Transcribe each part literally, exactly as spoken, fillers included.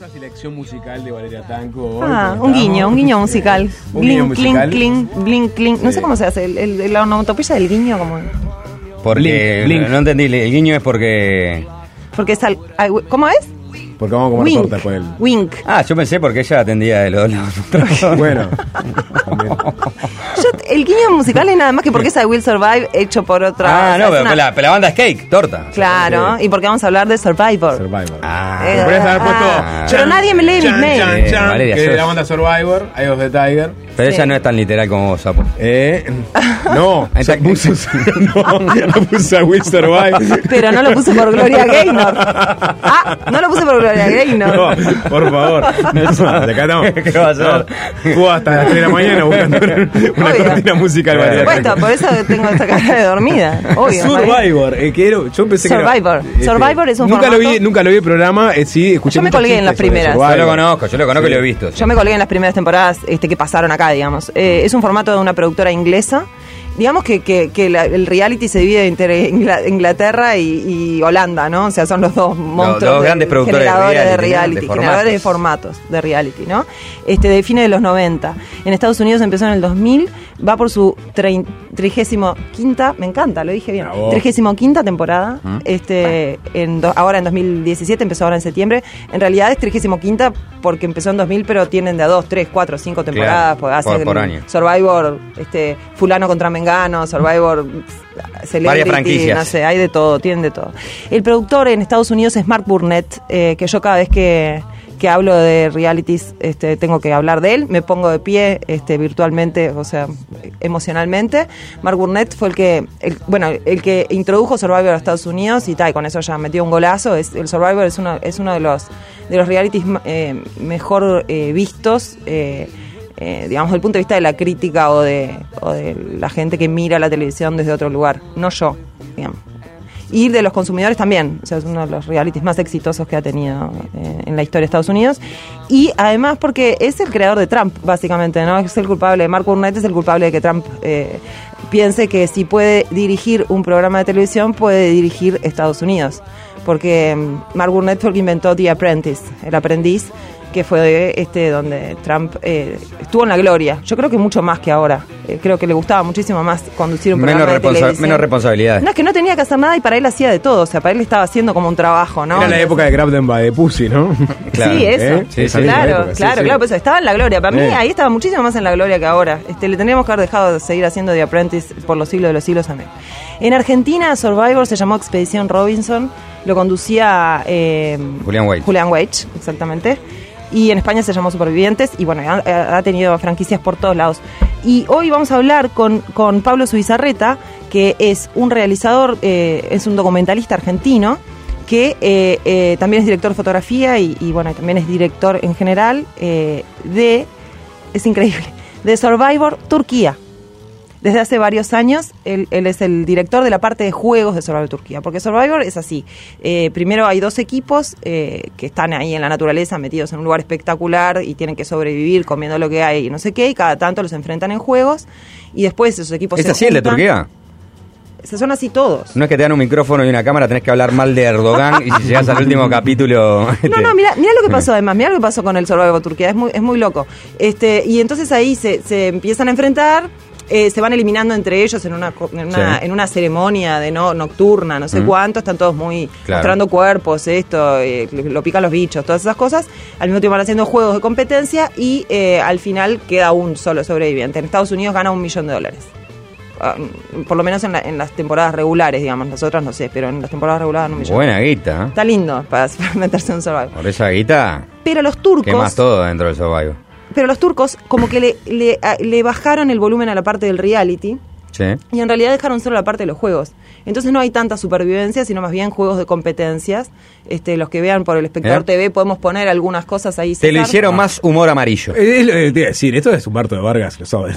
Esta selección musical de Valeria Tanco. Ah, un guiño, un guiño musical. Un guiño musical. Clink, clink, blink, clink. No Sí. sé cómo se hace, el, el, el- la onomatopeya del guiño, como... Porque, Blink, blink. no entendí, el guiño es porque... Porque es al, ay, ¿cómo es? Porque vamos a comer Wink. torta con él. Wink. Ah, yo pensé porque ella atendía de los lados. Bueno, también. Yo, el guiño musical es nada más que porque es I Will Survive hecho por otra... Ah, o sea, no, es pero, una- la, pero la banda es Cake, torta. Claro, y porque vamos a hablar de Survivor. Survivor. Ah. Eh, Podrías haber puesto. ah, pero nadie me lee mis Chan, mails. Chan, Eh, Chan, Valeria, que es sos- la banda Survivor, Eye of the Tiger. Pero Sí. ella no es tan literal como vos, Sapo. Eh, no, Ahí está. se puso, no, no puso a Will Survive. Pero no lo puse por Gloria Gaynor. Ah, no lo puse por Gloria Gaynor. No, por favor. De acá no. ¿Qué va a hacer? No, estuvo hasta las tres de la mañana buscando una Obvio. cortina musical. Por Valeria Por supuesto, Tanco. por eso tengo esta cara de dormida. Obvio. Survivor, eh, que era- yo pensé Survivor. que era, Survivor es un nunca lo vi, formato- nunca lo vi el programa, eh, sí, escuché Yo me muchos colgué en las chistes sobre primeras. Survivor. Yo lo conozco, yo lo conozco y Sí. lo he visto. sí. Yo me colgué en las primeras temporadas este, que pasaron acá, digamos. Eh, es un formato de una productora inglesa. Digamos que, que, que la- el reality se divide entre Ingla- Inglaterra y, y Holanda, ¿no? O sea, son los dos monstruos dos de- grandes productores de generadores de reality, ¿no? reality, De generadores de formatos de reality, ¿no? Este, de fines de los noventa. En Estados Unidos empezó en el dos mil, va por su trein- trigésimo quinta, me encanta, lo dije bien, Bravo. trigésimo quinta temporada. ¿Mm? Este, en do- ahora en dos mil diecisiete, empezó ahora en septiembre. En realidad es trigésimo quinta porque empezó en dos mil, pero tienen de a dos, tres, cuatro, cinco temporadas. Claro, porque hace por- el por año. Survivor, este, fulano contra mengano, Survivor, Celebrity, Varias franquicias. no sé, hay de todo, tienen de todo. El productor en Estados Unidos es Mark Burnett, eh, que yo cada vez que, que hablo de realities este, tengo que hablar de él, me pongo de pie este, virtualmente, o sea, emocionalmente. Mark Burnett fue el que, el, bueno, el que introdujo Survivor a Estados Unidos y tal, y con eso ya metió un golazo. Es, el Survivor es uno, es uno de los de los realities eh, mejor eh, vistos. Eh, Eh, digamos, desde el punto de vista de la crítica o de, o de la gente que mira la televisión desde otro lugar, no yo, digamos. Y de los consumidores también, o sea, es uno de los realities más exitosos que ha tenido eh, en la historia de Estados Unidos. Y además porque es el creador de Trump, básicamente, ¿no? Es el culpable, Mark Burnett es el culpable de que Trump eh, piense que si puede dirigir un programa de televisión, puede dirigir Estados Unidos. Porque mm, Mark Burnett fue el que inventó The Apprentice, el aprendiz, que fue este donde Trump eh, estuvo en la gloria. Yo creo que mucho más que ahora. Eh, creo que le gustaba muchísimo más conducir un Menos, programa de responsa- televisión. menos responsabilidades. No, es que no tenía que hacer nada y para él hacía de todo. O sea, para él estaba haciendo como un trabajo, ¿no? Era la época de Grab Them by the Pussy, ¿no? Claro. Sí, eso. ¿Eh? Sí, Esa sí. misma Claro, época, sí, claro, sí. claro, pues estaba en la gloria. Para mí Eh. ahí estaba muchísimo más en la gloria que ahora. Este, le tendríamos que haber dejado de seguir haciendo The Apprentice por los siglos de los siglos. Amén. En Argentina, Survivor se llamó Expedición Robinson. Lo conducía eh, Julián Weich. Julián Weich, exactamente. Y en España se llamó Supervivientes. Y bueno, ha, ha tenido franquicias por todos lados. Y hoy vamos a hablar con, con Pablo Zubizarreta, que es un realizador, eh, es un documentalista argentino, que eh, eh, también es director de fotografía y, y bueno, también es director en general eh, de, es increíble, de Survivor Turquía. Desde hace varios años, él, él es el director de la parte de juegos de Survivor Turquía, porque Survivor es así. Eh, primero hay dos equipos eh, que están ahí en la naturaleza, metidos en un lugar espectacular y tienen que sobrevivir comiendo lo que hay y no sé qué, y cada tanto los enfrentan en juegos, y después esos equipos ¿Es se así el de juntan. Turquía? Se son así todos. No es que te dan un micrófono y una cámara, tenés que hablar mal de Erdogan y si llegas al último capítulo... No, no, mira, mira lo que pasó además, mira lo que pasó con el Survivor Turquía, es muy, es muy loco. Este, y entonces ahí se, se empiezan a enfrentar, eh, se van eliminando entre ellos en una, co- en una, Sí. en una ceremonia de no nocturna, no sé Mm. cuánto, están todos muy Claro. mostrando cuerpos, esto, eh, lo pican los bichos, todas esas cosas. Al mismo tiempo van haciendo juegos de competencia y eh, al final queda un solo sobreviviente. En Estados Unidos gana un millón de dólares. Ah, por lo menos en, la- en las temporadas regulares, digamos, las otras no sé, pero en las temporadas regulares un millón. Buena guita, ¿eh? Está lindo para, para meterse en un Survivor. Por esa guita, Pero los turcos... quemas todo dentro del Survivor. Pero los turcos como que le, le, a- le bajaron el volumen a la parte del reality Sí. y en realidad dejaron solo la parte de los juegos. Entonces no hay tanta supervivencia, sino más bien juegos de competencias. Este, los que vean por el espectador ¿Eh? T V podemos poner algunas cosas ahí. Te lo César. hicieron más humor amarillo. Eh, Es lo que te iba a decir, esto es Humberto de Vargas, lo sabe.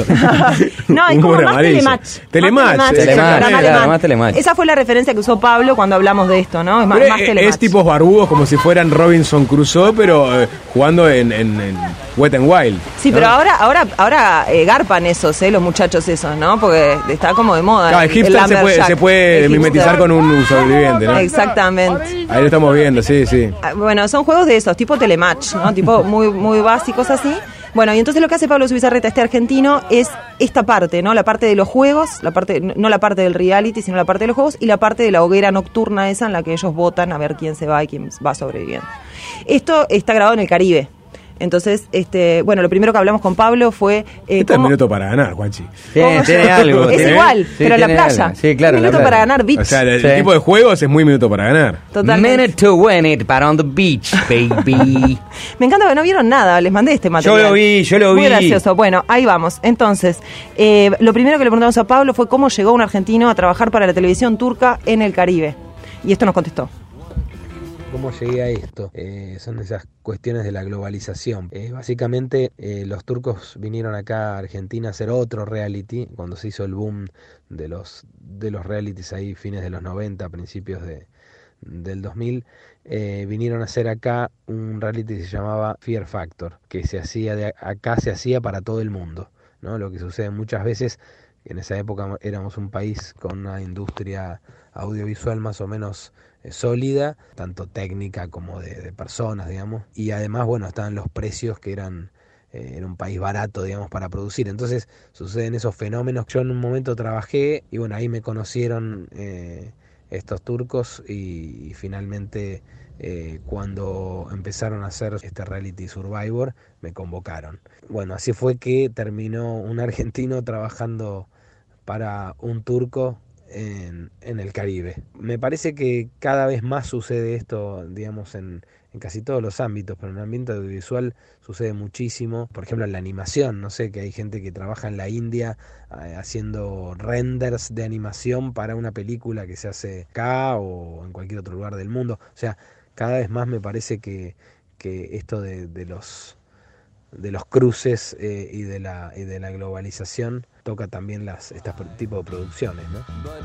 No, es como Humor más amarillo. Telematch. Telematch, Más Telematch, programa claro, alemán. más Telematch. Esa fue la referencia que usó Pablo cuando hablamos de esto, ¿no? Es más, Pero más es, Telematch. es tipos barbudos como si fueran Robinson Crusoe, pero eh, jugando en, en, en, Wet n Wild. Sí, ¿no? pero ahora ahora ahora eh, garpan esos, eh, los muchachos esos, ¿no? Porque está como de moda. Claro, el hipster se puede, lumberjack. se puede El mimetizar hipster. con un sobreviviente, ¿no? Exactamente. Ahí lo estamos viendo, sí, sí. Ah, Bueno, son juegos de esos, tipo telematch, ¿no? Tipo muy muy básicos así. Bueno, y entonces lo que hace Pablo Zubizarreta, este argentino, es esta parte, ¿no? La parte de los juegos, la parte no la parte del reality, sino la parte de los juegos y la parte de la hoguera nocturna esa en la que ellos votan a ver quién se va y quién va sobreviviendo. Esto está grabado en el Caribe. Entonces, este, bueno, lo primero que hablamos con Pablo fue eh, Este es cómo- minuto para ganar, Juanchi. Tiene, ¿Cómo? tiene algo. Es tiene- igual, sí, pero en la tiene playa. algo. Sí, claro, Un en la minuto playa. para ganar beach. O sea, el, Sí. el tipo de juegos es muy minuto para ganar. Totalmente. Minute to win it, but on the beach, baby. Me encanta que no vieron nada, les mandé este material. Yo lo vi, yo lo Muy vi. gracioso. Bueno, ahí vamos. Entonces, eh, lo primero que le preguntamos a Pablo fue cómo llegó un argentino a trabajar para la televisión turca en el Caribe. Y esto nos contestó. ¿Cómo llegué a esto? Eh, son esas cuestiones de la globalización. Eh, básicamente eh, los turcos vinieron acá a Argentina a hacer otro reality, cuando se hizo el boom de los, de los realities ahí fines de los noventa, principios de, del dos mil. Eh, vinieron a hacer acá un reality que se llamaba Fear Factor, que se hacía de acá se hacía para todo el mundo, ¿no? Lo que sucede muchas veces, en esa época éramos un país con una industria audiovisual más o menos eh, sólida, tanto técnica como de, de personas, digamos, y además, bueno, estaban los precios que eran, eh, era un país barato, digamos, para producir. Entonces suceden esos fenómenos. Yo en un momento trabajé y bueno, ahí me conocieron eh, estos turcos y, y finalmente eh, cuando empezaron a hacer este reality Survivor me convocaron. Bueno, así fue que terminó un argentino trabajando para un turco en, en el Caribe. Me parece que cada vez más sucede esto, digamos, en, en casi todos los ámbitos, pero en el ambiente audiovisual sucede muchísimo. Por ejemplo, en la animación, no sé, que hay gente que trabaja en la India eh, haciendo renders de animación para una película que se hace acá o en cualquier otro lugar del mundo. O sea, cada vez más me parece que, que esto de, de los de los cruces eh, y de la y de la globalización toca también las este tipo de producciones, ¿no?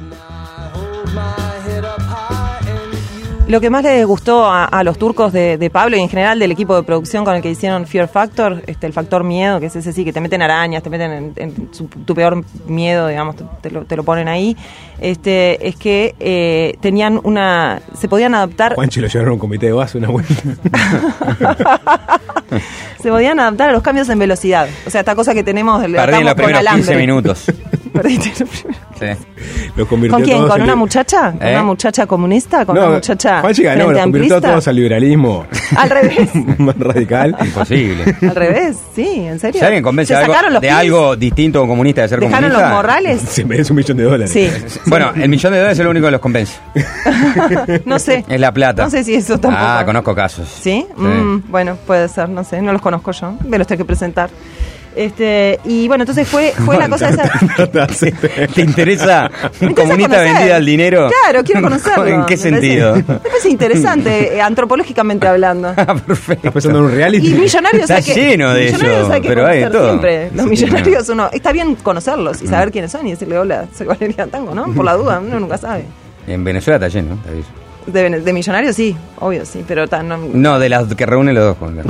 Lo que más les gustó a, a los turcos de, de Pablo y en general del equipo de producción con el que hicieron Fear Factor, este, el factor miedo, que es ese sí, que te meten arañas, te meten en, en su- tu peor miedo, digamos, te, te lo, te lo ponen ahí, este, es que eh, tenían una... se podían adaptar... Juanchi lo llevaron a un comité de base una vuelta. se podían adaptar a los cambios en velocidad. O sea, esta cosa que tenemos... le Perdí en los atamos con primeros quince alambre. minutos. Perdiste los primeros. Sí. Los convirtió ¿Con quién? todos ¿Con en una li- muchacha? ¿Con ¿Eh? una muchacha comunista? ¿Con No, una muchacha Juanchi ganó, frente los convirtió amplista? todos al liberalismo Al revés. más radical. Imposible. Al revés, sí, en serio. Si alguien convence Se de algo, sacaron los de pis, algo distinto o comunista de ser dejaron comunista. los morrales. Se merece un millón de dólares. Sí. Bueno, el millón de dólares es lo único que los convence. No sé. Es la plata. No sé si eso tampoco. Ah, conozco casos. ¿Sí? Mm, bueno, puede ser, no sé, no los conozco yo. Me los tengo que presentar. Este, y bueno, entonces fue, fue la cosa esa. ¿Te interesa un Me interesa comunista conocer. vendida al dinero? Claro, quiero conocerlo. ¿En qué Me sentido? parece- Me parece interesante, eh, antropológicamente hablando. Ah, perfecto. ¿Estás pensando en un reality? Y millonarios Está hay que, lleno de millonarios eso, hay que pero hay de conocer todo. siempre. Los Sí, millonarios uno, está bien conocerlos y saber quiénes son y decirle hola, soy Valeria Tango, ¿no? Por la duda, uno nunca sabe. En Venezuela está lleno, te aviso. De, de millonarios sí, obvio sí, pero tan, no, No, de las que reúnen los dos. Juan.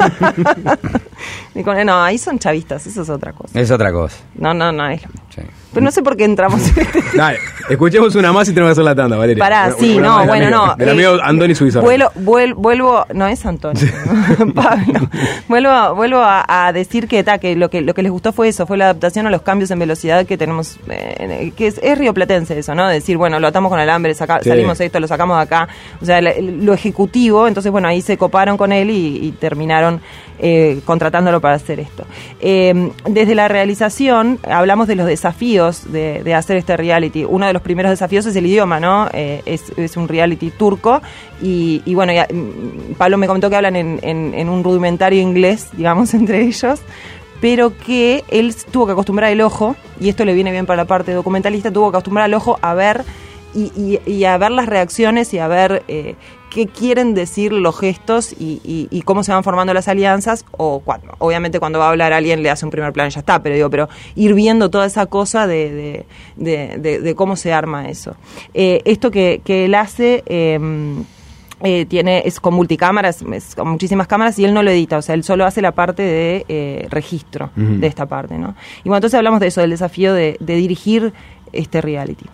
ni con- no, ahí son chavistas, eso es otra cosa. Es otra cosa. No, no, no, es, Sí. pero no sé por qué entramos en este Dale, escuchemos una más y tenemos que hacer la tanda, Valeria. Pará, Una- sí, una no, más del bueno, amigo, no. Del eh, amigo Andoni Suiza. Vuelo, vuel- vuelvo, no es Antonio, Pablo. Vuelvo, vuelvo a, a decir que, ta, que, lo que lo que les gustó fue eso, fue la adaptación a los cambios en velocidad que tenemos, eh, que es, es rioplatense eso, ¿no? Decir, bueno, lo atamos con alambre, saca, Sí. salimos esto, lo sacamos de acá. O sea, la- lo ejecutivo, entonces, bueno, ahí se coparon con él y, y terminaron eh, contratándolo para hacer esto. Eh, desde la realización, hablamos de los desafíos de, de hacer este reality. Uno de los primeros desafíos es el idioma, ¿no? Eh, es, es un reality turco y, y bueno, ya, mm, Pablo me comentó que hablan en, en, en un rudimentario inglés, digamos, entre ellos, pero que él tuvo que acostumbrar el ojo, y esto le viene bien para la parte documentalista, tuvo que acostumbrar el ojo a ver y, y, y a ver las reacciones y a ver eh, qué quieren decir los gestos y, y, y cómo se van formando las alianzas, o cuando, obviamente cuando va a hablar alguien le hace un primer plano y ya está, pero digo, pero ir viendo toda esa cosa de, de, de, de, de cómo se arma eso. Eh, esto que, que él hace... Eh, Eh, tiene es con multicámaras, es con muchísimas cámaras y él no lo edita, o sea, él solo hace la parte de eh, registro uh-huh. de esta parte, ¿no? Y bueno, entonces hablamos de eso, del desafío de, de dirigir este reality.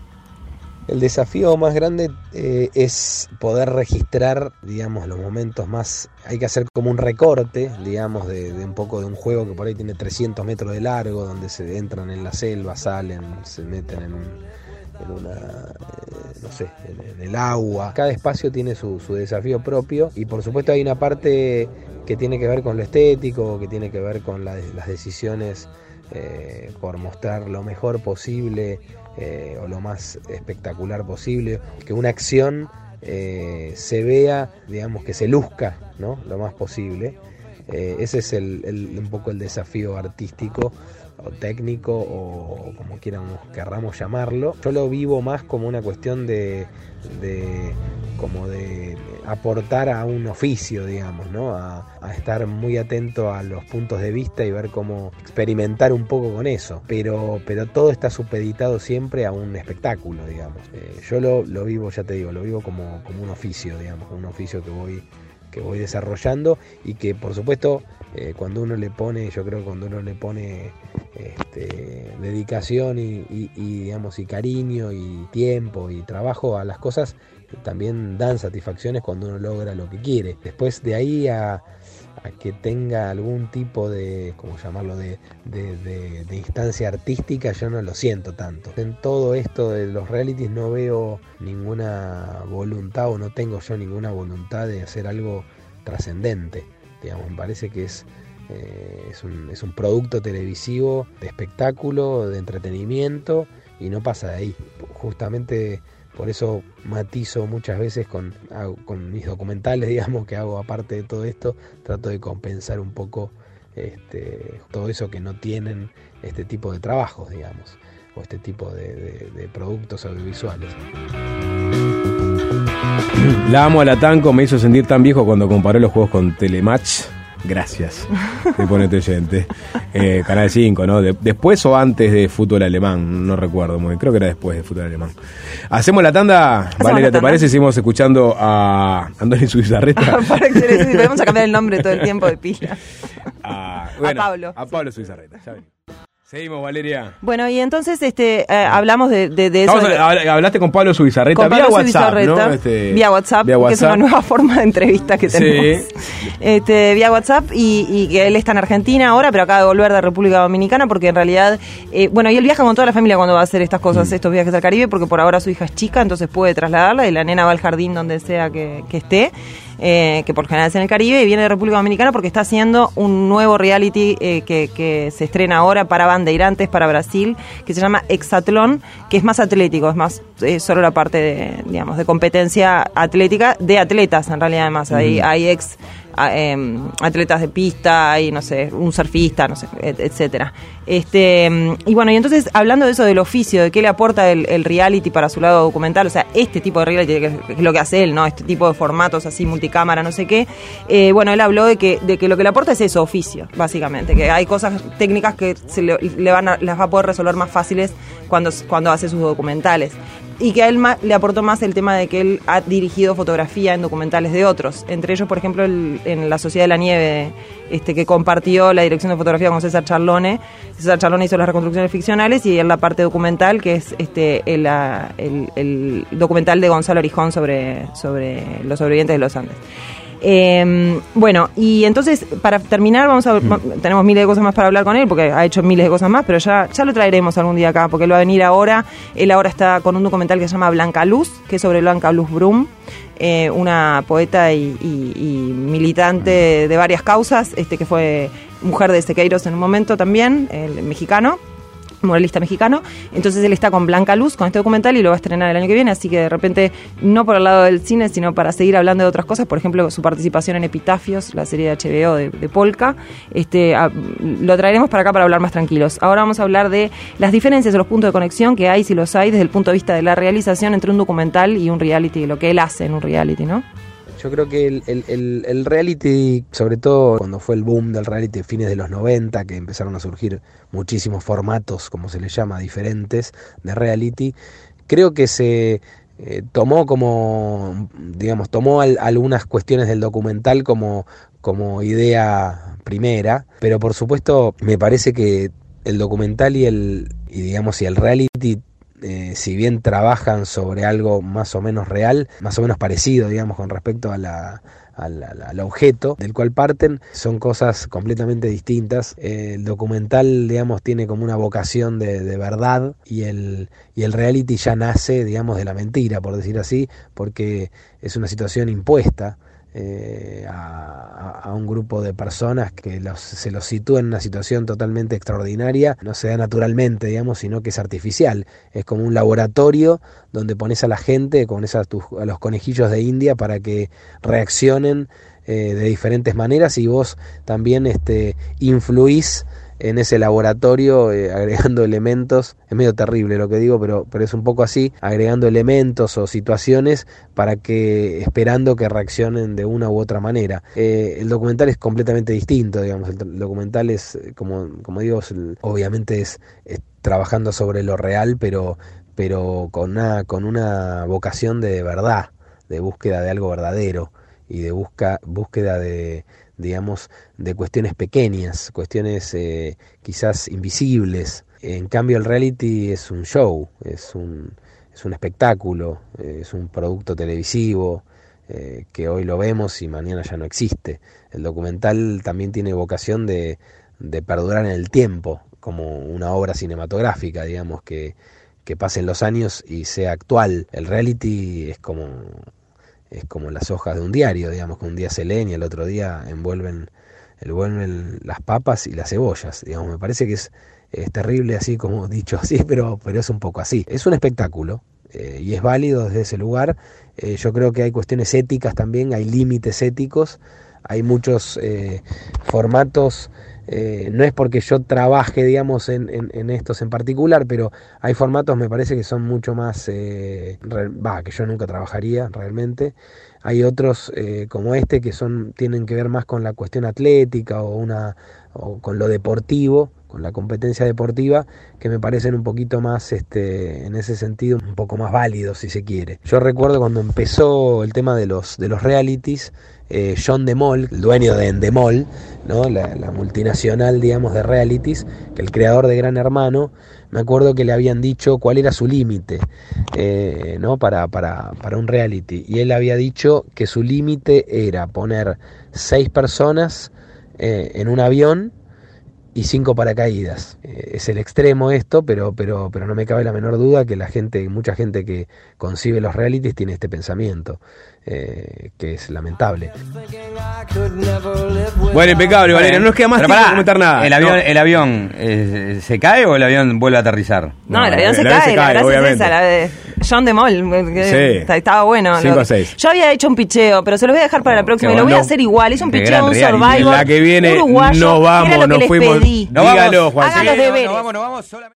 El desafío más grande eh, es poder registrar, digamos, los momentos más... Hay que hacer como un recorte, digamos, de, de un poco de un juego que por ahí tiene trescientos metros de largo, donde se entran en la selva, salen, se meten en un... en una, eh, no sé, en, en el agua. Cada espacio tiene su, su desafío propio y por supuesto hay una parte que tiene que ver con lo estético, que tiene que ver con la, las decisiones eh, por mostrar lo mejor posible eh, o lo más espectacular posible, que una acción eh, se vea, digamos, que se luzca, ¿no? Lo más posible. Eh, ese es el, el, un poco el desafío artístico o técnico o como quieramos, querramos llamarlo. Yo lo vivo más como una cuestión de, de como de aportar a un oficio, digamos, ¿no? A, a estar muy atento a los puntos de vista y ver cómo experimentar un poco con eso. Pero, pero todo está supeditado siempre a un espectáculo, digamos. Eh, yo lo, lo vivo, ya te digo, lo vivo como, como un oficio, digamos, como un oficio que voy que voy desarrollando y que por supuesto eh, cuando uno le pone, yo creo que cuando uno le pone este, dedicación y, y, y digamos y cariño y tiempo y trabajo a las cosas, también dan satisfacciones cuando uno logra lo que quiere. Después de ahí a, a que tenga algún tipo de, ¿cómo llamarlo?, de, de, de, de instancia artística, yo no lo siento tanto. En todo esto de los realities no veo ninguna voluntad o no tengo yo ninguna voluntad de hacer algo trascendente. Digamos, me parece que es, eh, es, un, es un producto televisivo de espectáculo, de entretenimiento y no pasa de ahí. Justamente por eso matizo muchas veces con, con mis documentales, digamos, que hago aparte de todo esto, trato de compensar un poco este, todo eso que no tienen este tipo de trabajos, digamos, o este tipo de, de, de productos audiovisuales. La amo a la Tanco, me hizo sentir tan viejo cuando comparó los juegos con Telematch. Gracias, te pone este oyente. Eh, Canal cinco, ¿no? De, ¿Después o antes de Fútbol Alemán? No recuerdo muy bien, creo que era después de Fútbol Alemán. ¿Hacemos la tanda? ¿Hacemos Valeria, la tanda? ¿te parece? Seguimos escuchando a Andoni Zubizarreta. Vamos a cambiar el nombre todo el tiempo de pila. a, bueno, a Pablo. A Pablo Zubizarreta, ya venimos. Seguimos, Valeria. Bueno, y entonces este eh, hablamos de, de, de eso. Vamos a, de, hablaste con Pablo Zubizarreta vía WhatsApp, ¿no? Este, vía WhatsApp, vía WhatsApp, que es una nueva forma de entrevista que tenemos. Sí. Este, vía WhatsApp y, y que él está en Argentina ahora, pero acaba de volver de República Dominicana porque en realidad, eh, bueno, y él viaja con toda la familia cuando va a hacer estas cosas, mm. estos viajes al Caribe, porque por ahora su hija es chica, entonces puede trasladarla y la nena va al jardín donde sea que, que esté. Eh, que por general es en el Caribe, y viene de República Dominicana porque está haciendo un nuevo reality eh, que, que se estrena ahora para bandeirantes, para Brasil, que se llama Hexatlón, que es más atlético, es más eh, solo la parte de, digamos, de competencia atlética de atletas, en realidad, además. Mm. Hay, hay ex a, eh, atletas de pista, hay, no sé, un surfista, no sé, et, etcétera. Este, y bueno, y entonces, hablando de eso del oficio, de qué le aporta el, el reality para su lado documental, o sea, este tipo de reality, que es lo que hace él, ¿no? Este tipo de formatos así, multicámara, no sé qué. Eh, bueno, él habló de que, de que lo que le aporta es eso, oficio, básicamente, que hay cosas técnicas que se le, le van a, las va a poder resolver más fáciles cuando, cuando hace sus documentales. Y que a él ma, le aportó más el tema de que él ha dirigido fotografía en documentales de otros. Entre ellos, por ejemplo, el, en La Sociedad de la Nieve, este, que compartió la dirección de fotografía con César Charlone. César Charlone hizo las reconstrucciones ficcionales y en la parte documental, que es este el, el, el documental de Gonzalo Arijón sobre, sobre los sobrevivientes de los Andes. Eh, bueno, y entonces para terminar vamos a mm. tenemos miles de cosas más para hablar con él porque ha hecho miles de cosas más, pero ya, ya lo traeremos algún día acá porque él va a venir ahora. Él ahora está con un documental que se llama Blanca Luz, que es sobre Blanca Luz Brum, eh, una poeta y, y, y militante de varias causas, este que fue mujer de Sequeiros en un momento también, el mexicano, muralista mexicano. Entonces él está con Blanca Luz, con este documental, y lo va a estrenar el año que viene, así que de repente, no por el lado del cine, sino para seguir hablando de otras cosas, por ejemplo, su participación en Epitafios, la serie de H B O de, de Polka, este, a, lo traeremos para acá para hablar más tranquilos. Ahora vamos a hablar de las diferencias, de los puntos de conexión que hay, si los hay, desde el punto de vista de la realización entre un documental y un reality, lo que él hace en un reality, ¿no? Yo creo que el, el, el, el reality, sobre todo cuando fue el boom del reality, fines de los noventa, que empezaron a surgir muchísimos formatos, como se les llama, diferentes de reality, creo que se eh, tomó como, digamos, tomó al, algunas cuestiones del documental como, como idea primera, pero por supuesto me parece que el documental y el, y digamos, y el reality, Eh, si bien trabajan sobre algo más o menos real, más o menos parecido, digamos, con respecto a la, a la, al objeto del cual parten, son cosas completamente distintas. Eh, el documental, digamos, tiene como una vocación de, de verdad, y el, y el reality ya nace, digamos, de la mentira, por decir así, porque es una situación impuesta Eh, a, a un grupo de personas que los, se los sitúa en una situación totalmente extraordinaria. No se da naturalmente, digamos, sino que es artificial. Es como un laboratorio donde pones a la gente, pones a, tus, a los conejillos de India para que reaccionen eh, de diferentes maneras, y vos también este, influís en ese laboratorio, eh, agregando elementos. Es medio terrible lo que digo, pero, pero es un poco así, agregando elementos o situaciones para que, esperando que reaccionen de una u otra manera. Eh, el documental es completamente distinto, digamos. El documental es, como, como digo, es, obviamente es, es trabajando sobre lo real, pero, pero con una, con una vocación de verdad, de búsqueda de algo verdadero, y de busca, búsqueda de, digamos, de cuestiones pequeñas, cuestiones eh, quizás invisibles. En cambio el reality es un show, es un, es un espectáculo, eh, es un producto televisivo eh, que hoy lo vemos y mañana ya no existe. El documental también tiene vocación de, de perdurar en el tiempo, como una obra cinematográfica, digamos, que, que pasen los años y sea actual. El reality es como... es como las hojas de un diario, digamos, que un día se leen y el otro día envuelven, envuelven las papas y las cebollas, digamos. Me parece que es, es terrible así, como dicho así, pero, pero es un poco así. Es un espectáculo eh, y es válido desde ese lugar. Eh, yo creo que hay cuestiones éticas también, hay límites éticos, hay muchos eh, formatos. Eh, no es porque yo trabaje, digamos, en, en, en estos en particular, pero hay formatos, me parece, que son mucho más, eh, re, bah, que yo nunca trabajaría realmente. Hay otros eh, como este que son, tienen que ver más con la cuestión atlética o, una, o con lo deportivo, con la competencia deportiva, que me parecen un poquito más, este, en ese sentido, un poco más válidos, si se quiere. Yo recuerdo cuando empezó el tema de los, de los realities, eh, John de Mol, el dueño de Endemol, ¿no? la, la multinacional, digamos, de realities, que el creador de Gran Hermano, me acuerdo que le habían dicho cuál era su límite, eh, ¿no? para, para, para un reality, y él había dicho que su límite era poner seis personas eh, en un avión y cinco paracaídas. Eh, es el extremo esto, pero, pero, pero no me cabe la menor duda que la gente, mucha gente que concibe los realities tiene este pensamiento, eh, que es lamentable. Bueno, impecable, Valeria. No nos queda más Pero tiempo pará, de comentar nada. ¿El avión, No. el avión eh, se cae o el avión vuelve a aterrizar? No, No, el avión el se avión cae, se la cae, gracia obviamente. es esa, la de John de Mol, que Sí. estaba bueno. Cinco Lo- a seis. Yo había hecho un picheo, pero se los voy a dejar para la próxima, qué y lo voy a bueno. hacer igual. Hice un Qué picheo, gran un reality. Survivor, En la que viene uruguayo, nos que era vamos, lo que nos les fuimos. pedí. No vamos. Dígalo, Juan. Hagan los deberes. No vamos, no vamos. Solamente